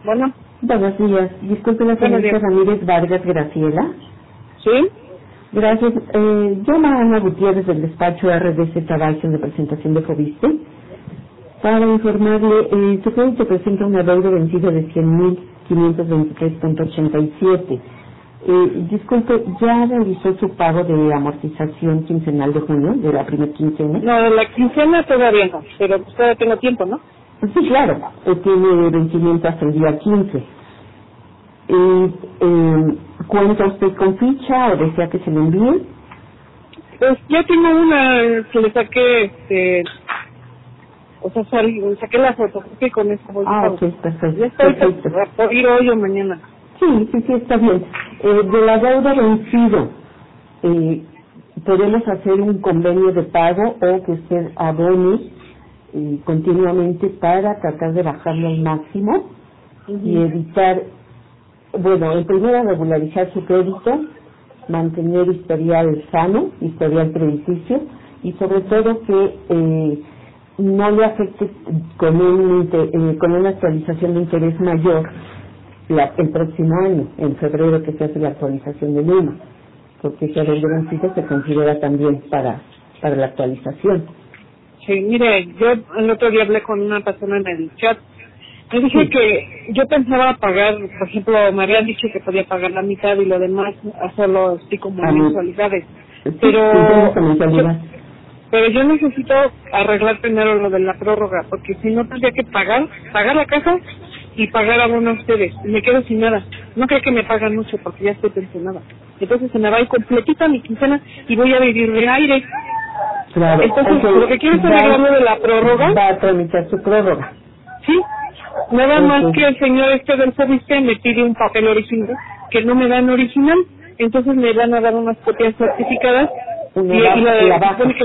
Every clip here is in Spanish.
Bueno, Buenos días. Disculpe la buenos señorita días. Ramírez Vargas Graciela. ¿Sí? Gracias. Llama Ana Gutiérrez del despacho RDC Tabacio de presentación de Fobiste para informarle, su crédito presenta una deuda vencida de 100.523.87. Disculpe, ¿ya realizó su pago de amortización quincenal de junio, de la primera quincena? No, de la quincena todavía no, pero pues todavía tengo tiempo, ¿no? Sí, claro. Tiene vencimiento hasta el día 15. ¿Cuenta usted con ficha o desea que se le envíe? Pues yo tengo una que le saqué, saqué la fotografía y con eso voy a pago. Ok, perfecto. Ya estoy Perfecto. por ir hoy o mañana. Sí, está bien. De la deuda vencido, podemos hacer un convenio de pago o que usted abone continuamente para tratar de bajarlo al máximo y evitar, bueno, en primera regularizar su crédito, mantener historial sano, historial crediticio y sobre todo que no le afecte con una actualización de interés mayor el próximo año, en febrero que se hace la actualización del IMA, porque ese deuda vencido se considera también para la actualización. Sí, mire, yo el otro día hablé con una persona en el chat. Me dije Sí, que yo pensaba pagar, por ejemplo, me habían dicho que podía pagar la mitad y lo demás hacerlo así como a mí, mensualidades. sí, Pero esa mensualidad. yo necesito arreglar primero lo de la prórroga, porque si no tendría que pagar la casa y pagar a uno a ustedes. Y me quedo sin nada. No creo que me pagan mucho porque ya estoy pensionada. Entonces se me va a ir completita mi quincena y voy a vivir de aire. Claro, Entonces, lo que quiero es arreglar lo de la prórroga. va a tramitar su prórroga. Sí, nada más Ok. que el señor del Fobiste me pide un papel original que no me dan original, entonces me van a dar unas copias certificadas y La baja. supone que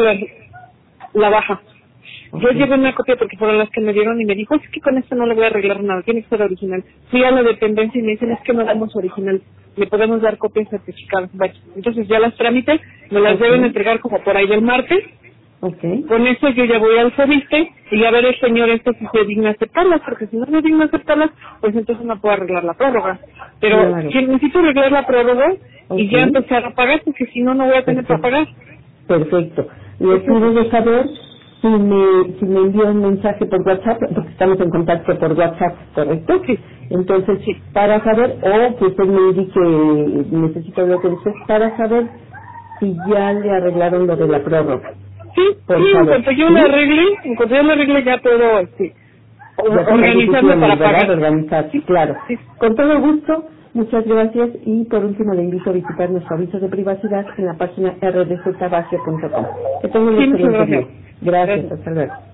la baja. Yo Ok. llevé una copia porque fueron las que me dieron y me dijo, es que con esto no le voy a arreglar nada, tiene que ser original. Fui a la dependencia y me dicen, es que no damos original, le podemos dar copias certificadas. Bueno, entonces ya las tramité, me las Ok. deben entregar como por ahí del martes. Ok. Con eso yo ya voy al Fobiste y a ver el señor si se digna aceptarlas, porque si no se digna aceptarlas, pues entonces no puedo arreglar la prórroga. Pero Claro. si necesito arreglar la prórroga y Ok. ya empezar a pagar, porque si no, no voy a tener para Perfecto. pagar. Perfecto. Le Eso pido es. de saber si me envía un mensaje por WhatsApp, porque estamos en contacto por WhatsApp, ¿correcto? Sí, Entonces, sí. para saber, o que usted me indique, necesito hablar con usted, para saber si ya le arreglaron lo de la prórroga. Sí, Por en favor, cuanto yo ¿sí? la arregle, ya puedo Ya son organizarme ejecuciones, para ¿verdad? pagar. Organizar, Sí, claro. sí. Con todo gusto, muchas gracias y por último le invito a visitar nuestro aviso de privacidad en la página rdctabacio.com. Que tenga un Sí, muchas excelente gracias. día. Gracias, Gracias. hasta luego.